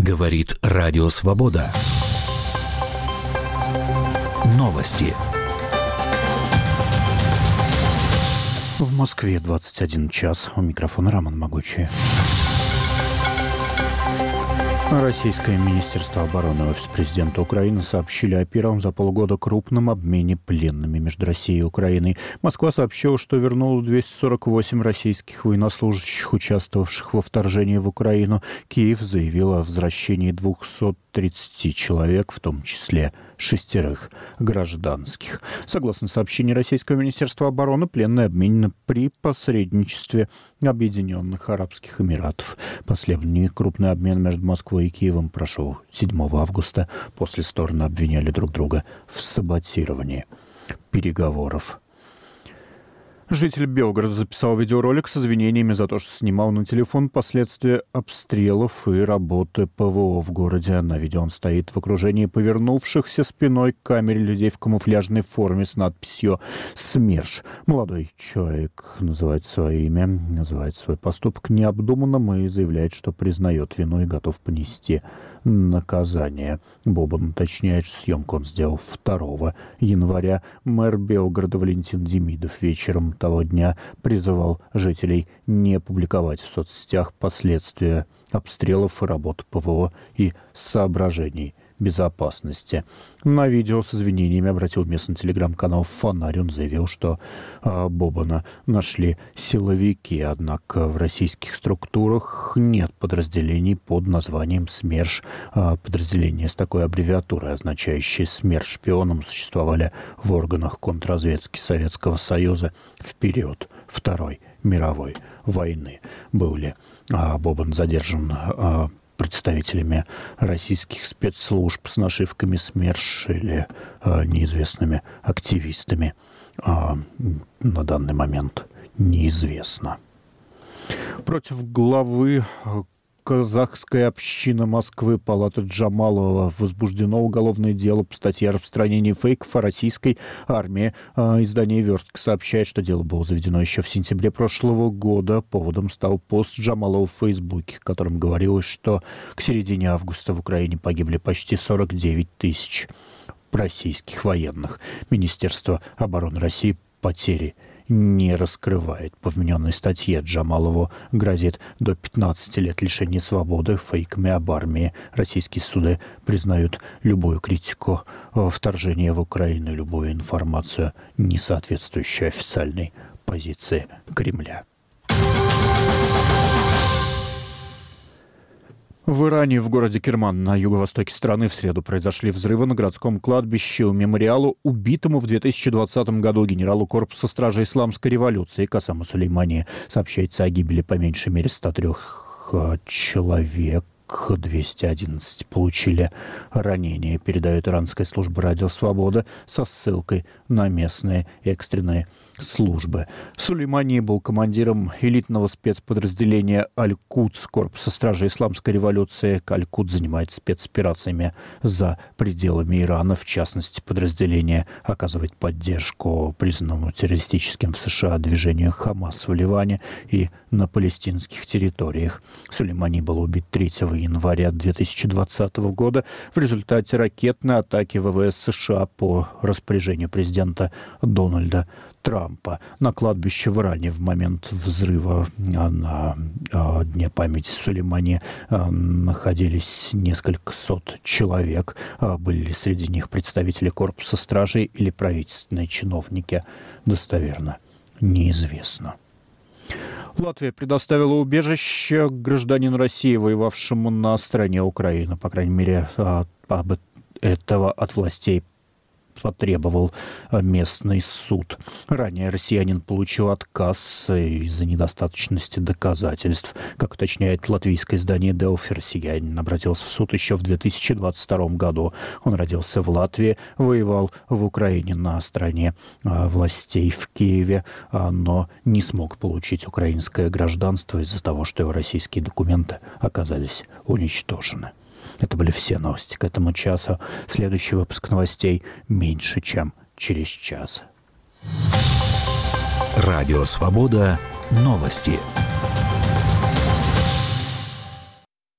Говорит Радио Свобода. Новости. В Москве 21 час. У микрофона Роман Могучий. Российское Министерство обороны и Офис президента Украины сообщили о первом за полгода крупном обмене пленными между Россией и Украиной. Москва сообщила, что вернула 248 российских военнослужащих, участвовавших во вторжении в Украину. Киев заявил о возвращении 230 человек, в том числе 6 гражданских. Согласно сообщению Российского Министерства обороны, пленные обменены при посредничестве Объединенных Арабских Эмиратов. Последний крупный обмен между Москвой и Киевом прошел 7 августа. После стороны обвиняли друг друга в саботировании переговоров. Житель Белгорода записал видеоролик с извинениями за то, что снимал на телефон последствия обстрелов и работы ПВО в городе. На видео он стоит в окружении повернувшихся спиной к камере людей в камуфляжной форме с надписью «СМЕРШ». Молодой человек называет свое имя, называет свой поступок необдуманным и заявляет, что признает вину и готов понести наказание. Бобан уточняет, что съемку он сделал 2 января. Мэр Белгорода Валентин Демидов вечером того дня призывал жителей не публиковать в соцсетях последствия обстрелов и работы ПВО и соображений безопасности. На видео с извинениями обратил местный телеграм-канал «Фонарь». Он заявил, что Бобана нашли силовики, однако в российских структурах нет подразделений под названием СМЕРШ. Подразделения с такой аббревиатурой, означающие «СМЕРШ шпионом», существовали в органах контрразведки Советского Союза в период Второй мировой войны. Был ли Бобан задержан представителями российских спецслужб с нашивками СМЕРШ или неизвестными активистами, на данный момент неизвестно. Против главы казахской общины Москвы Палата Джамалова возбуждено уголовное дело по статье о распространении фейков о российской армии. Издание «Верстка» сообщает, что дело было заведено еще в сентябре прошлого года. Поводом стал пост Джамалова в Фейсбуке, в котором говорилось, что к середине августа в Украине погибли почти 49 тысяч российских военных. Министерство обороны России потери не раскрывает. По вмененной статье Джамалову грозит до 15 лет лишения свободы фейками об армии. Российские суды признают любую критику вторжения в Украину, любую информацию, не соответствующую официальной позиции Кремля. В Иране, в городе Керман на юго-востоке страны в среду произошли взрывы на городском кладбище у мемориала убитому в 2020 году генералу корпуса стражи исламской революции Касему Сулеймани. Сообщается о гибели по меньшей мере 103 человек. 211 получили ранения, передает иранская служба «Радио Свобода» со ссылкой на местные экстренные службы. Сулеймани был командиром элитного спецподразделения «Аль-Кудс» корпуса стражи исламской революции. «Аль-Кудс» занимается спецоперациями за пределами Ирана. В частности, подразделение оказывает поддержку признанному террористическим в США движению «Хамас» в Ливане и на палестинских территориях. Сулеймани был убит 3 января 2020 года в результате ракетной атаки ВВС США по распоряжению президента Дональда Трампа. На кладбище в Иране в момент взрыва на Дне памяти Сулеймани находились несколько сот человек. Были ли среди них представители корпуса стражей или правительственные чиновники, достоверно неизвестно. Латвия предоставила убежище гражданину России, воевавшему на стороне Украины. По крайней мере, этого от властей потребовал местный суд. Ранее россиянин получил отказ из-за недостаточности доказательств. Как уточняет латвийское издание «Делфи», россиянин обратился в суд еще в 2022 году. Он родился в Латвии, воевал в Украине на стороне властей в Киеве, но не смог получить украинское гражданство из-за того, что его российские документы оказались уничтожены. Это были все новости к этому часу. Следующий выпуск новостей меньше, чем через час. Радио Свобода. Новости.